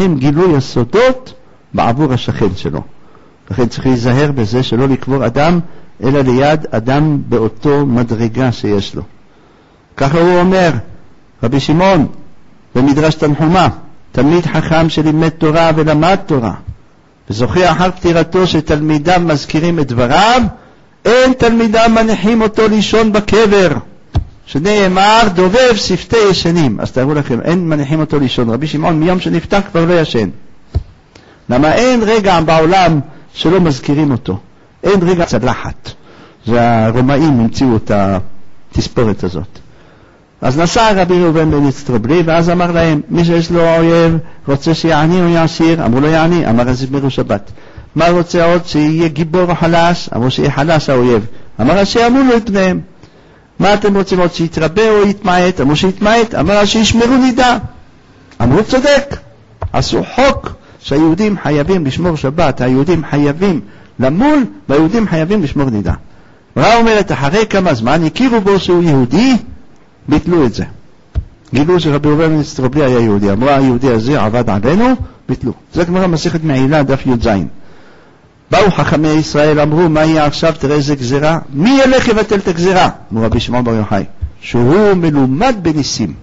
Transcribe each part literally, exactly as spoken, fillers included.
להם גילוי הסודות בעבור השכן שלו. לכן צריך להיזהר בזה שלא לקבור אדם, אלא ליד אדם באותו מדרגה שיש לו. ככה הוא אומר, רבי שמעון, במדרש תנחומה, תלמיד חכם שלימד תורה ולמד תורה, וזוכה אחר פטירתו שתלמידיו מזכירים את דבריו, אין תלמידיו מניחים אותו לישון בקבר, שנאמר דובב שפתי ישנים. אז תראו לכם, אין מניחים אותו לישון. רבי שמעון מיום שנפטר כבר לא ישן. למה אין רגע בעולם שלא מזכירים אותו, אין רגע צלחת. זה הרומאים המציאו את התספורת הזאת. אז נסע רבי ראובן בן יצטרבלי, ואז אמר להם, מי שיש לו אויב רוצה שיעני או יעשיר? אמרו לו יעני, אמר אז ישמרו שבת. מה רוצה עוד? שיהיה גיבור או חלש? אמרו שיהיה חלש האויב. אמר אז שיאמרו את פניהם. מה אתם רוצים עוד? שיתרבה או יתמעט? אמרו שיתמעט. אמר אז שישמרו נידה. אמרו צודק. עשו חוק שהיהודים חייבים לשמור שבת, היהודים חייבים למול, והיהודים חייבים לשמור נידה. ראה אומרת, אחרי כמה זמן הכירו בו שהוא יהודי, ביטלו את זה. גילו שרבי ראובן בן יצטרבלי היה יהודי. אמרה היהודי הזה עבד עלינו, ביטלו. זה גמרא מסכת מעילה דף י"ז. באו חכמי ישראל, אמרו מה יהיה עכשיו? תראה איזה גזירה. מי ילך לבטל את הגזירה? אמרו רבי שמעון בר יוחאי, שהוא מלומד בניסים,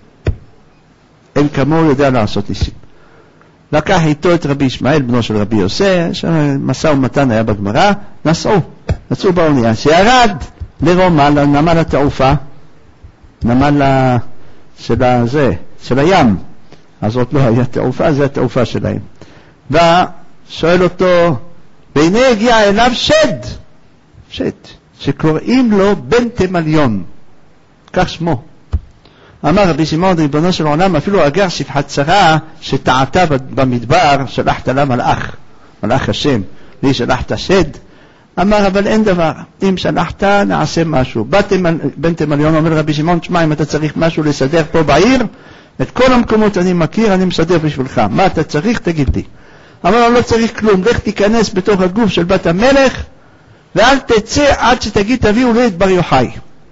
אין כמוהו יודע לעשות ניסים. לקח איתו את רבי ישמעאל בנו של רבי יוסי, משא ומתן היה בגמרא, נסעו נסעו באונייה שירד לרומא, לנמל התעופה, נמל של הזה, של הים. אז עוד לא היה תעופה, זה התעופה שלהם. ושואל אותו, והנה הגיע אליו שד, שד, שקוראים לו בן תימליון, כך שמו. אמר רבי שמעון, ריבונו של עולם, אפילו אגר שפחת צרה שטעתה במדבר, שלחת לה מלאך, מלאך השם, לי שלחת שד. אמר, אבל אין דבר, אם שלחת נעשה משהו. בן תימליון אומר רבי שמעון, תשמע, אם אתה צריך משהו לסדר פה בעיר, את כל המקומות אני מכיר, אני מסדר בשבילך. מה אתה צריך? תגיד לי. אמר, לא צריך כלום, לך תיכנס בתוך הגוף של בת המלך, ואל תצא עד שתגיד תביאו לי את בר יוחאי.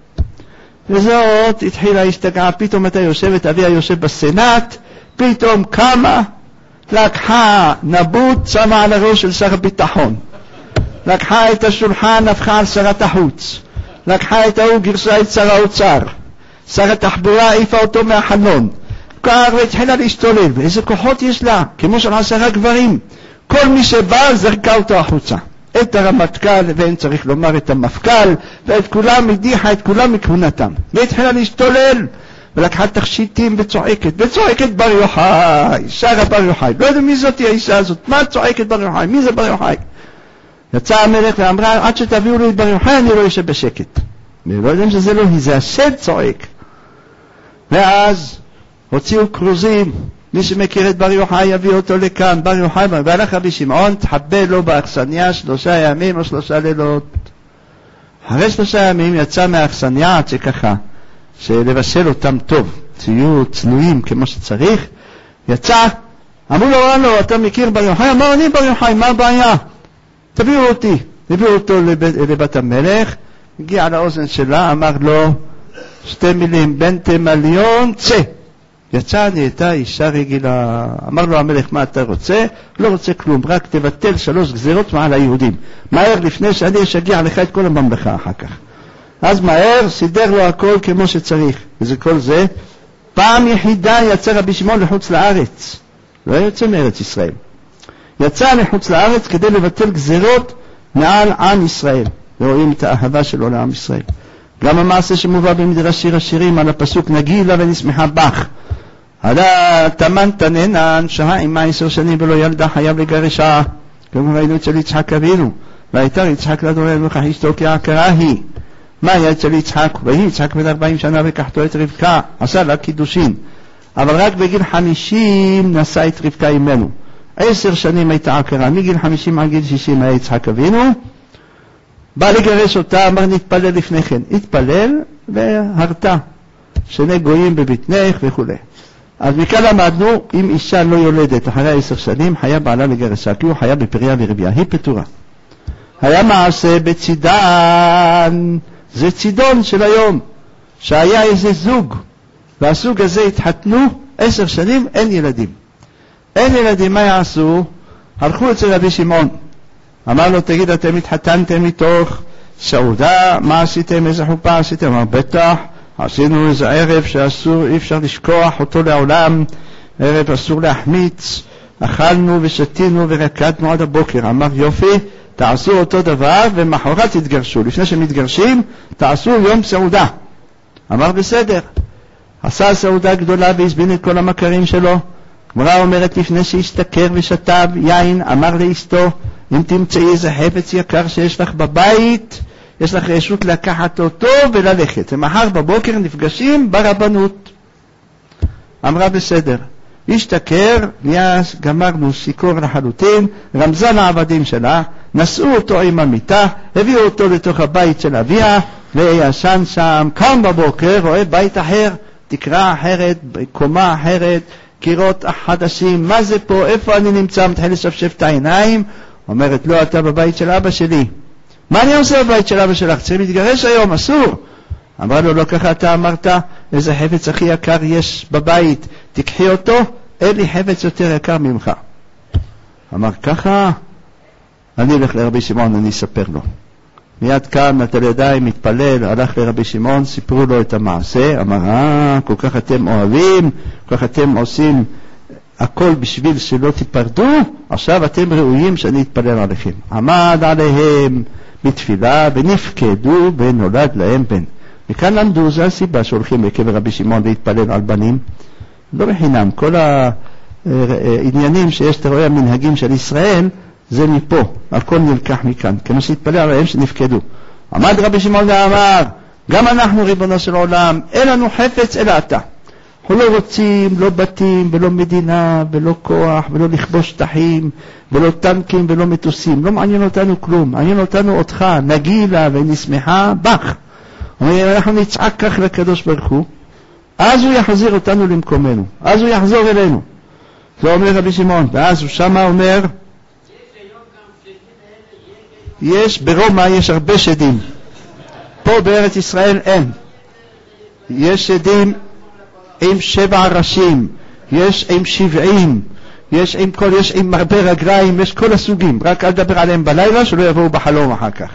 וזאת התחילה להשתגע, פתאום אתה יושבת, אביה יושב בסנאט, פתאום קמה, לקחה נבוט, שמה על הראש של שר הביטחון. לקחה את השולחן, הפכה על שרת החוץ. לקחה את ההוא, גרסה את שר האוצר. שר התחבורה העיפה אותו מהחלון. כך והתחילה להשתולל. ואיזה כוחות יש לה? כמו של עשרה גברים. כל מי שבא זרקה אותו החוצה. את הרמטכ"ל, ואין צריך לומר את המפכ"ל, ואת כולם הדיחה, את כולם מכהונתם. והתחילה להשתולל. ולקחה תכשיטים וצועקת. וצועקת בר יוחאי. שרה בר יוחאי. לא יודע מי זאת האישה הזאת. מה צועקת בר יוחאי? מי זה בר יוחאי? יצא המלך ואמרה, עד שתביאו לי את בר יוחאי אני לא יושב בשקט. אני לא יודעים שזה לא היא, זה השד צועק. ואז הוציאו קרוזים, מי שמכיר את בר יוחאי יביא אותו לכאן, בר יוחאי, והלך רבי שמעון, תחבא לו באכסניה שלושה ימים או שלושה לילות. אחרי שלושה ימים יצא מהאכסניה עד שככה, שלבשל אותם טוב, תהיו צנועים כמו שצריך, יצא, אמרו לו, לא, אתה מכיר בר יוחאי? אמר, אני בר יוחאי, מה הבעיה? תביאו אותי. הביאו אותו לבת, לבת המלך, הגיע לאוזן שלה, אמר לו שתי מילים, בן תימליון, צא. יצא, נהייתה אישה רגילה. אמר לו המלך, מה אתה רוצה? לא רוצה כלום, רק תבטל שלוש גזירות מעל היהודים. מהר לפני שאני אשגיע לך את כל הממלכה אחר כך. אז מהר סידר לו הכל כמו שצריך. וזה כל זה. פעם יחידה יצא רבי שמעון לחוץ לארץ. לא יוצא מארץ ישראל. יצא לחוץ לארץ כדי לבטל גזירות מעל עם ישראל. ורואים את האהבה שלו לעם ישראל. גם המעשה שמובא במדרש שיר השירים על הפסוק נגילה ונשמחה בך. עדה תמן תננן שהה עמה עשר שנים ולא ילדה חייב לגרשה. כמו ראינו אצל יצחק אבינו. והייתה יצחק לדורל וכך אשתו כעקרה היא. מה היה אצל יצחק? והיא יצחק בן ארבעים שנה וקחתו את רבקה. עשה לה קידושין. אבל רק בגיל חמישים נשא את רבקה עמנו. עשר שנים הייתה עקרה. מגיל חמישים עד גיל שישים היה יצחק אבינו. בא לגרש אותה, אמר נתפלל לפני כן. התפלל והרתה. שני גויים בבטנך וכו'. אז מכאן למדנו, אם אישה לא יולדת אחרי עשר שנים, חיה בעלה לגרשה, כי הוא חיה בפריה ורבייה, היא פטורה. היה מעשה בצידן, זה צידון של היום, שהיה איזה זוג, והסוג הזה התחתנו עשר שנים, אין ילדים. אין ילדים, מה יעשו? הלכו אצל רבי שמעון. אמר לו, תגיד, אתם התחתנתם מתוך סעודה, מה עשיתם, איזה חופה עשיתם? אמר, בטח, עשינו איזה ערב שאסור, אי אפשר לשכוח אותו לעולם, ערב אסור להחמיץ, אכלנו ושתינו ורקדנו עד הבוקר. אמר, יופי, תעשו אותו דבר ומחרת תתגרשו. לפני שמתגרשים, תעשו יום סעודה. אמר, בסדר. עשה סעודה גדולה והזמין את כל המכרים שלו. גמרא אומרת, לפני שהשתכר ושתה יין, אמר לאשתו, אם תמצאי איזה חפץ יקר שיש לך בבית, יש לך רשות לקחת אותו וללכת. ומחר בבוקר נפגשים ברבנות. אמרה, בסדר. השתכר, נהיה, גמרנו, שיקור לחלוטין, רמזה לעבדים שלה, נשאו אותו עם המיטה, הביאו אותו לתוך הבית של אביה, וישן שם. קם בבוקר, רואה בית אחר, תקרה אחרת, קומה אחרת, קירות חדשים, מה זה פה, איפה אני נמצא? מתחיל לשפשף את העיניים, אומרת, לא, אתה בבית של אבא שלי. מה אני עושה בבית של אבא שלך? צריך להתגרש היום, אסור. אמר לו, לא ככה אתה אמרת, איזה חפץ הכי יקר יש בבית, תקחי אותו, אין לי חפץ יותר יקר ממך. אמר, ככה, אני אלך לרבי שמעון, אני אספר לו. מיד קם, נטל ידיים, מתפלל, הלך לרבי שמעון, סיפרו לו את המעשה, אמר, אה, כל כך אתם אוהבים, כל כך אתם עושים הכל בשביל שלא תיפרדו, עכשיו אתם ראויים שאני אתפלל עליכם. עמד עליהם בתפילה ונפקדו ונולד להם בן. וכאן למדו, זו הסיבה שהולכים לקבר רבי שמעון להתפלל על בנים. לא בחינם, כל העניינים שיש, אתה רואה, המנהגים של ישראל, זה מפה, הכל נלקח מכאן, כמו שהתפלל עליהם שנפקדו. עמד רבי שמעון ואמר, גם אנחנו ריבונו של עולם, אין לנו חפץ אלא אתה. אנחנו לא רוצים לא בתים ולא מדינה ולא כוח ולא לכבוש שטחים ולא טנקים ולא מטוסים. לא מעניין אותנו כלום, מעניין אותנו אותך, נגילה ונשמחה בך. אנחנו נצעק כך לקדוש ברוך הוא, אז הוא יחזיר אותנו למקומנו, אז הוא יחזור אלינו. זה אומר רבי שמעון, ואז הוא שמה אומר, יש ברומא יש הרבה שדים, פה בארץ ישראל אין. יש שדים עם שבע ראשים, יש עם שבעים, יש עם כל, יש עם הרבה רגליים, יש כל הסוגים, רק אל דבר עליהם בלילה שלא יבואו בחלום אחר כך.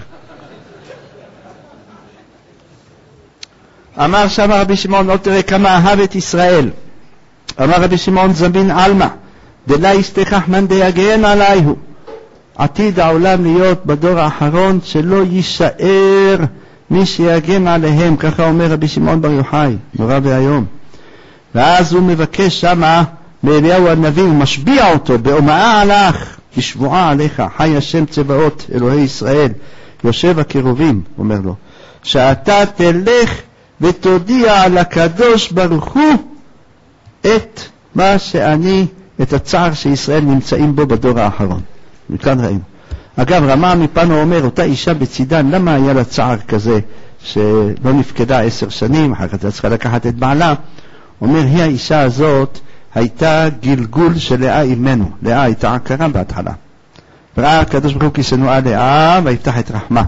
אמר שם רבי שמעון, לא תראה כמה אהב את ישראל. אמר רבי שמעון, זמין אלמה דלה יסתכח מן דיגן עליהו. עתיד העולם להיות בדור האחרון שלא יישאר מי שיגן עליהם, ככה אומר רבי שמעון בר יוחאי, נורא והיום. ואז הוא מבקש שמה מאליהו הנביא, הוא משביע אותו, באומאה עליך, בשבועה עליך, חי השם צבאות אלוהי ישראל, יושב הקירובים, אומר לו, שאתה תלך ותודיע על הקדוש ברוך הוא את מה שאני, את הצער שישראל נמצאים בו בדור האחרון. מכאן ראינו. אגב, רמה מפנו אומר, אותה אישה בצידן, למה היה לה צער כזה שלא נפקדה עשר שנים, אחר כך צריכה לקחת את בעלה? אומר, היא האישה הזאת הייתה גלגול של לאה אימנו. לאה הייתה עקרה בהתחלה. וראה הקדוש ברוך הוא כי שנואה לאה ויפתח את רחמה.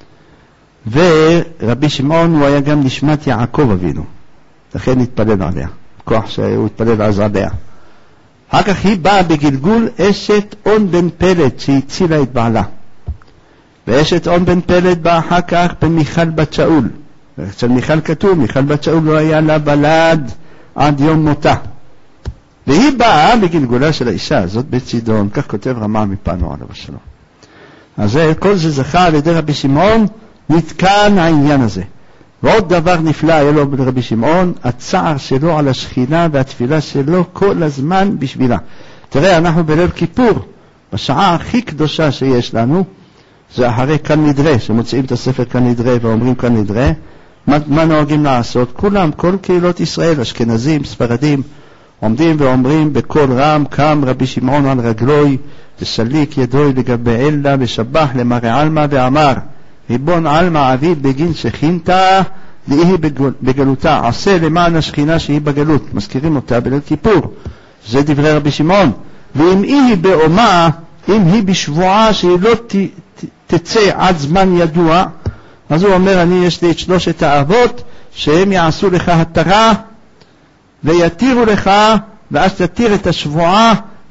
ורבי שמעון הוא היה גם נשמת יעקב אבינו. לכן התפלל עליה. כוח שהוא התפלל אז עליה. אחר כך היא באה בגלגול אשת און בן פלד שהצילה את בעלה. ואשת און בן פלד באה אחר כך במיכל בת שאול. אצל מיכל כתוב, מיכל בת שאול לא היה לה בלד עד יום מותה. והיא באה בגלגולה של האישה הזאת בצידון, כך כותב רמה מפנו עליו השלום. אז כל זה זכה על ידי רבי שמעון, נתקן העניין הזה. ועוד דבר נפלא היה לו ברבי שמעון, הצער שלו על השכינה והתפילה שלו כל הזמן בשבילה. תראה, אנחנו בליל כיפור, בשעה הכי קדושה שיש לנו, זה אחרי כאן נדרה, שמוצאים את הספר כאן נדרה ואומרים כאן נדרה, מה, מה נוהגים לעשות? כולם, כל קהילות ישראל, אשכנזים, ספרדים, עומדים ואומרים בקול רם, קם רבי שמעון על רגלוי, וסליק ידוי לגבי אלה, ושבח למראה עלמא ואמר, ריבון עלמא אביב בגין שכינתה, והיא בגלותה, עשה למען השכינה שהיא בגלות, מזכירים אותה בליל כיפור, זה דברי רבי שמעון. ואם היא באומה, אם היא בשבועה שהיא לא ת, ת, תצא עד זמן ידוע, אז הוא אומר, אני יש לי את שלושת האבות, שהם יעשו לך התרה, ויתירו לך, ואז תתיר את השבועה,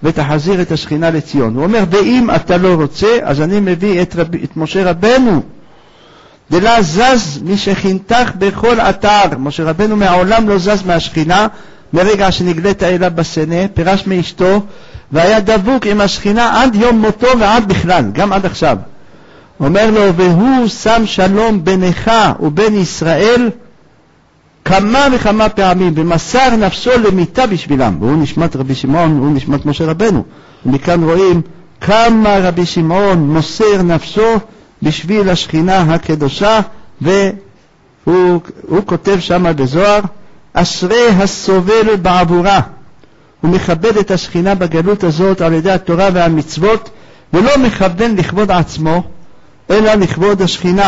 ותחזיר את השכינה לציון. הוא אומר, ואם אתה לא רוצה, אז אני מביא את, רב, את משה רבנו, דלה זז משכינתך בכל אתר. משה רבנו מעולם לא זז מהשכינה, מרגע שנגלית אליו בסנה, פירש מאשתו, והיה דבוק עם השכינה עד יום מותו ועד בכלל, גם עד עכשיו. אומר לו, והוא שם שלום בינך ובין ישראל כמה וכמה פעמים, ומסר נפסו למיתה בשבילם. והוא נשמת רבי שמעון, הוא נשמת משה רבנו. ומכאן רואים כמה רבי שמעון מוסר נפסו בשביל השכינה הקדושה, והוא כותב שם בזוהר, אשרי הסובל בעבורה. הוא מכבד את השכינה בגלות הזאת על ידי התורה והמצוות, ולא מכוון לכבוד עצמו, אלא לכבוד השכינה.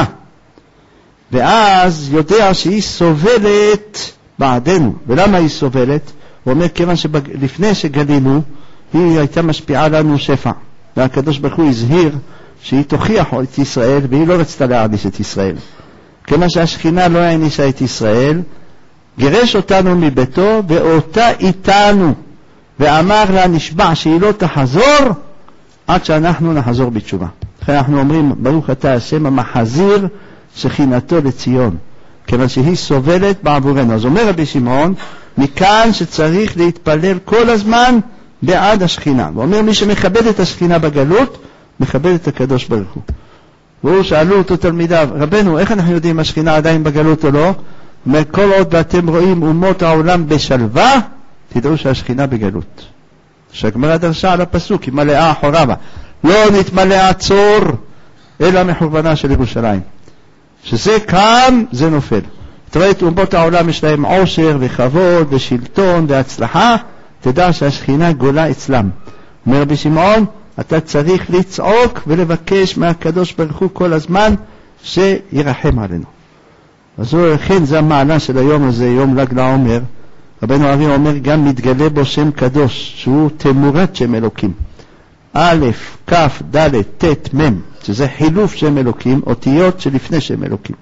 ואז יודע שהיא סובלת בעדנו. ולמה היא סובלת? הוא אומר, כיוון שלפני שגלינו, היא הייתה משפיעה לנו שפע. והקדוש ברוך הוא הזהיר שהיא תוכיח את ישראל, והיא לא רצתה להעניש את ישראל. כיוון שהשכינה לא הענישה את ישראל, גירש אותנו מביתו, ואותה איתנו, ואמר לה, נשבע שהיא לא תחזור, עד שאנחנו נחזור בתשובה. לכן אנחנו אומרים, ברוך אתה השם המחזיר שכינתו לציון, כיוון שהיא סובלת בעבורנו. אז אומר רבי שמעון, מכאן שצריך להתפלל כל הזמן בעד השכינה. ואומר, מי שמכבד את השכינה בגלות, מכבד את הקדוש ברוך הוא. והוא שאלו אותו תלמידיו, רבנו, איך אנחנו יודעים השכינה עדיין בגלות או לא? אומר, כל עוד ואתם רואים אומות העולם בשלווה, תדעו שהשכינה בגלות. שהגמרא דרשה על הפסוק, היא מלאה אחורבה. לא נתמלא עצור, אלא מחורבנה של ירושלים. שזה קם, זה נופל. תראה את אומות העולם, יש להם עושר וכבוד ושלטון והצלחה, תדע שהשכינה גולה אצלם. אומר רבי שמעון, אתה צריך לצעוק ולבקש מהקדוש ברוך הוא כל הזמן שירחם עלינו. אז לכן זה המעלה של היום הזה, יום ל"ג לעומר. רבנו ארי אומר, גם מתגלה בו שם קדוש, שהוא תמורת שם אלוקים. א', כ', ד', ת', מ', שזה חילוף שם אלוקים, אותיות שלפני שם אלוקים.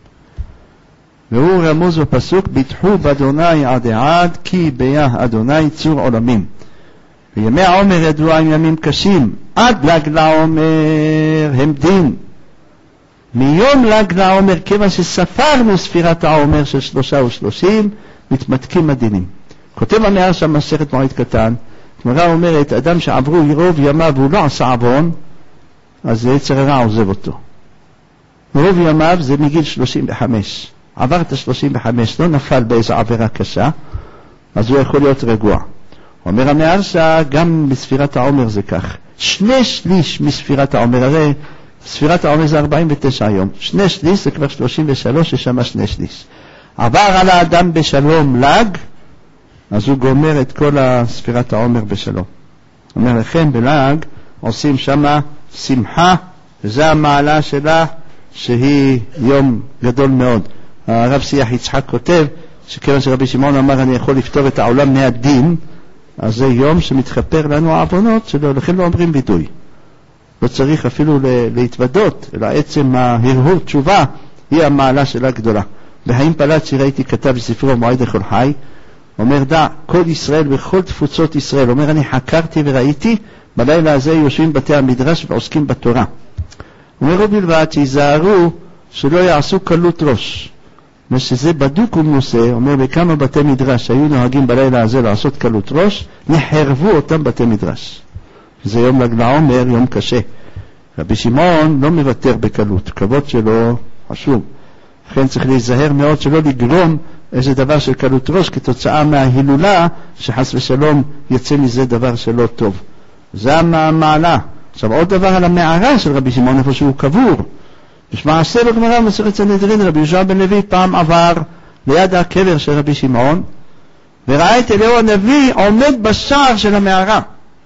והוא רמוז בפסוק, ביטחו באדוני עד עד, כי ביה אדוני צור עולמים. וימי העומר ידוע עם ימים קשים, עד ל"ג לעומר הם דין. מיום ל"ג לעומר, כיוון שספרנו ספירת העומר של שלושה ושלושים, מתמתקים הדינים. כותב המהרש"ם מסכת מועד קטן, הגמרא אומרת, אדם שעברו רוב ימיו והוא לא עשה עוון, אז יצר הרע עוזב אותו. רוב ימיו זה מגיל שלושים וחמש. עבר את ה-שלושים וחמש, לא נפל באיזו עבירה קשה, אז הוא יכול להיות רגוע. אומר המהרש"ם, גם בספירת העומר זה כך. שני שליש מספירת העומר, הרי ספירת העומר זה ארבעים ותשע יום. שני שליש זה כבר שלושים ושלוש, ששמה שני שליש. עבר על האדם בשלום ל"ג, אז הוא גומר את כל ספירת העומר בשלום. אומר לכם, בל"ג עושים שמה שמחה, וזה המעלה שלה, שהיא יום גדול מאוד. הרב שיח יצחק כותב, שכיוון שרבי שמעון אמר, אני יכול לפתור את העולם מהדין, אז זה יום שמתחפר לנו העוונות שלו, לכן לא אומרים וידוי. לא צריך אפילו להתוודות, אלא עצם ההרהור תשובה, היא המעלה שלה גדולה. בחיים פלאצ'י ראיתי כתב בספרו מועד לכל חי, אומר, דע, כל ישראל וכל תפוצות ישראל, אומר, אני חקרתי וראיתי, בלילה הזה יושבים בתי המדרש ועוסקים בתורה. אומר, בלבד שיזהרו שלא יעשו קלות ראש. ושזה בדוק ומנוסה, אומר, בכמה בתי מדרש שהיו נוהגים בלילה הזה לעשות קלות ראש, נחרבו אותם בתי מדרש. זה יום ל"ג לעומר, יום קשה. רבי שמעון לא מוותר בקלות, כבוד שלו חשוב. לכן צריך להיזהר מאוד שלא לגרום איזה דבר של קלות ראש כתוצאה מההילולה, שחס ושלום יצא מזה דבר שלא טוב. זה המעלה. עכשיו עוד דבר על המערה של רבי שמעון, איפה שהוא קבור. יש מעשה בגמרא במסכת סנהדרין, רבי יהושע בן לוי פעם עבר ליד הקבר של רבי שמעון, וראה את אליהו הנביא עומד בשער של המערה.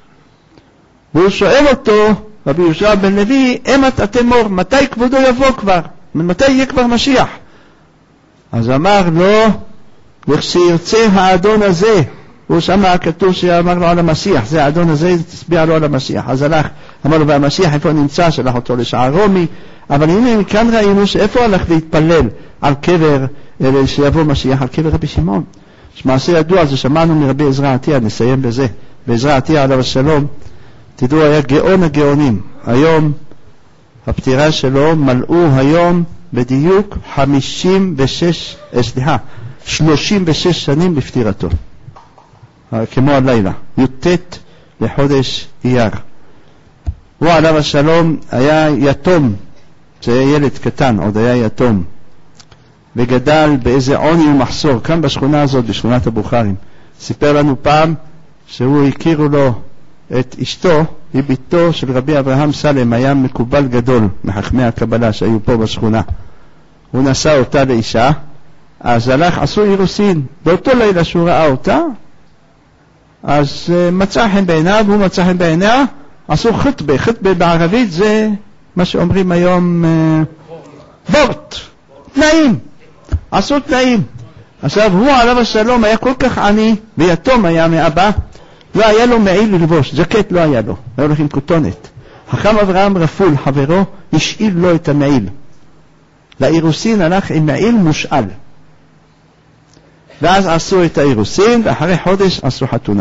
והוא שואל אותו, רבי יהושע בן לוי, אמת התמור, מתי כבודו יבוא כבר? מתי יהיה כבר משיח? אז אמר לו, לכשירצה האדון הזה, הוא שמע כתוב שאמר לו על המשיח, זה האדון הזה, תסביע לו על המשיח. אז הלך, אמר לו, והמשיח איפה נמצא? שלח אותו לשער רומי. אבל הנה כאן ראינו שאיפה הלך להתפלל על קבר, שיבוא משיח, על קבר רבי שמעון. שמעשה ידוע, זה שמענו מרבי עזרא עטיה, נסיים בזה. בעזרא עטיה עליו השלום, תדעו, היה גאון הגאונים. היום הפטירה שלו מלאו היום בדיוק חמישים ושש, סליחה, שלושים ושש שנים בפטירתו. כמו הלילה, י"ט לחודש אייר. הוא עליו השלום היה יתום, זה היה ילד קטן, עוד היה יתום, וגדל באיזה עוני ומחסור, כאן בשכונה הזאת, בשכונת הבוכרים. סיפר לנו פעם שהוא הכירו לו את אשתו, היא ביתו של רבי אברהם סלם, היה מקובל גדול מחכמי הקבלה שהיו פה בשכונה. הוא נשא אותה לאישה, אז הלך, עשו אירוסין. באותו לילה שהוא ראה אותה, אז uh, מצא חן בעיניו, הוא מצא חן בעיניה, עשו חטבה. חטבה בערבית זה מה שאומרים היום uh, בורט, תנאים. עשו תנאים. עכשיו הוא עליו השלום היה כל כך עני, ויתום היה מאבא, לא היה לו מעיל ללבוש, ז'קט לא היה לו, היה הולך עם כותונת. חכם אברהם רפול, חברו, השאיל לו את המעיל. לאירוסין הלך עם מעיל מושאל. ואז עשו את האירוסין, ואחרי חודש עשו חתונה.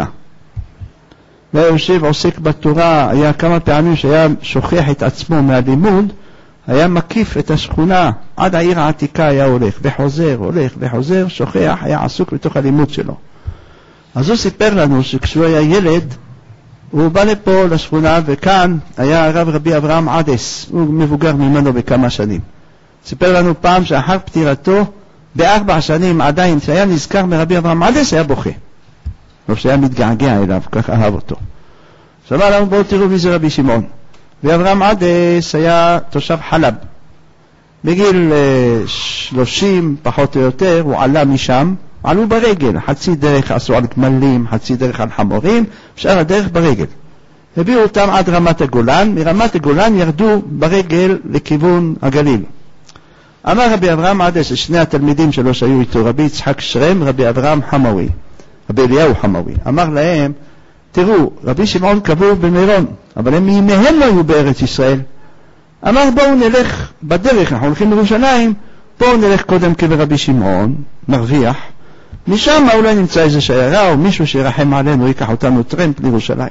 והיה יושב עוסק בתורה, היה כמה פעמים שהיה שוכח את עצמו מהלימוד, היה מקיף את השכונה, עד העיר העתיקה היה הולך, וחוזר, הולך וחוזר, שוכח, היה עסוק בתוך הלימוד שלו. אז הוא סיפר לנו שכשהוא היה ילד, הוא בא לפה לשכונה, וכאן היה הרב רבי אברהם עדס, הוא מבוגר ממנו בכמה שנים. סיפר לנו פעם שאחר פטירתו, בארבע שנים עדיין, שהיה נזכר מרבי אברהם עדס, היה בוכה. לא שהיה מתגעגע אליו, כך אהב אותו. שאמר לנו, בואו תראו מי זה רבי שמעון. ואברהם עדס היה תושב חלב. בגיל שלושים, פחות או יותר, הוא עלה משם, עלו ברגל, חצי דרך עשו על גמלים, חצי דרך על חמורים, שאר הדרך ברגל. הביאו אותם עד רמת הגולן, מרמת הגולן ירדו ברגל לכיוון הגליל. אמר רבי אברהם עדס, שני התלמידים שלו שהיו איתו, רבי יצחק שרם, רבי אברהם חמווי, רבי אליהו חמווי, אמר להם, תראו, רבי שמעון קבור במירון, אבל הם מימיהם לא היו בארץ ישראל. אמר, בואו נלך בדרך, אנחנו הולכים לירושלים, בואו נלך קודם קבר רבי שמעון, נרוויח, משם אולי נמצא איזה שיירה או מישהו שירחם עלינו, ייקח אותנו טרמפ לירושלים.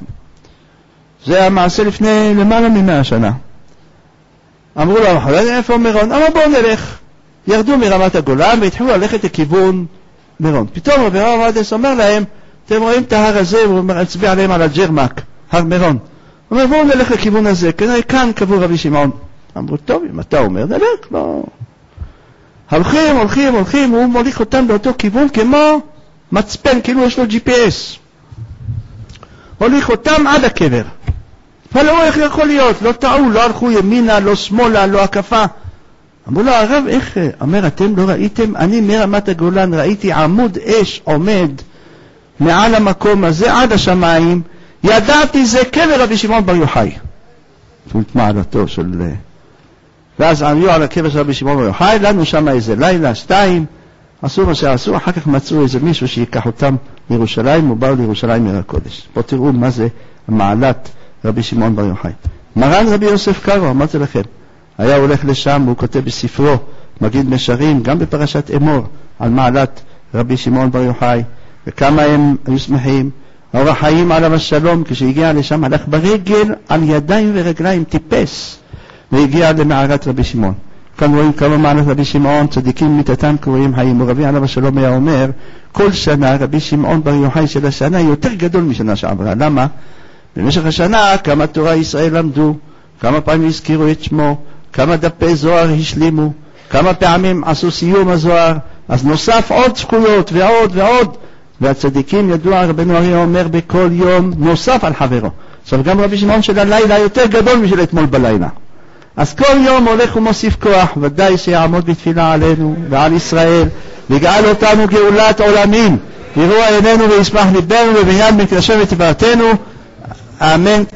זה המעשה לפני למעלה ממאה שנה. אמרו לו, אנחנו לא יודעים איפה מירון, אמר בואו נלך. ירדו מרמת הגולן והתחילו ללכת לכיוון מירון. פתאום רבי אברהם עדס אומר להם, אתם רואים את ההר הזה, הוא מצביע עליהם על הג'רמק, הר מירון. הוא אומר, בואו נלך לכיוון הזה, כנראה כאן קבור רבי שמעון. אמרו, טוב, אם אתה אומר, נלך, לא. הולכים, הולכים, הולכים, הוא מוליך אותם באותו כיוון כמו מצפן, כאילו יש לו ג'י פי אס. הוליך אותם עד הקבר. אבל לא, איך יכול להיות? לא טעו, לא הלכו ימינה, לא שמאלה, לא הקפה. אמרו לו, הרב, איך? אומר, אתם לא ראיתם? אני מרמת הגולן ראיתי עמוד אש עומד מעל המקום הזה עד השמיים. ידעתי זה קבר רבי שמעון בר יוחאי. זאת מעלתו של... ואז עליו על הקבר של רבי שמעון בר יוחאי, לנו שם איזה לילה, שתיים, עשו מה שעשו, אחר כך מצאו איזה מישהו שיקח אותם לירושלים, ובאו לירושלים מעיר הקודש. פה תראו מה זה המעלת רבי שמעון בר יוחאי. מרן רבי יוסף קארו, אמרתי לכם, היה הולך לשם, הוא כותב בספרו, מגיד משרים, גם בפרשת אמור, על מעלת רבי שמעון בר יוחאי, וכמה הם היו שמחים. האור החיים עליו השלום, כשהגיע לשם, הלך ברגל, על ידיים ורגליים, טיפס, והגיע למערת רבי שמעון. כאן רואים כמה מעלת רבי שמעון, צדיקים מיתתם קרויים חיים, ורבי עליו השלום היה אומר, כל שנה רבי שמעון בר יוחאי של השנה יותר גדול משנה שעברה. למה? במשך השנה כמה תורה ישראל למדו, כמה פעמים הזכירו את שמו, כמה דפי זוהר השלימו, כמה פעמים עשו סיום הזוהר, אז נוסף עוד זכויות ועוד ועוד, והצדיקים ידוע, רבנו אריה אומר בכל יום נוסף על חברו. עכשיו גם רבי שמעון של הלילה יותר גדול משל אתמול בלילה. אז כל יום הולך ומוסיף כוח, ודאי שיעמוד בתפילה עלינו ועל ישראל, ויגאל אותנו גאולת עולמים, יראו עינינו וישמח ליבנו ובעניין מקדשנו ותפארתנו, אמן.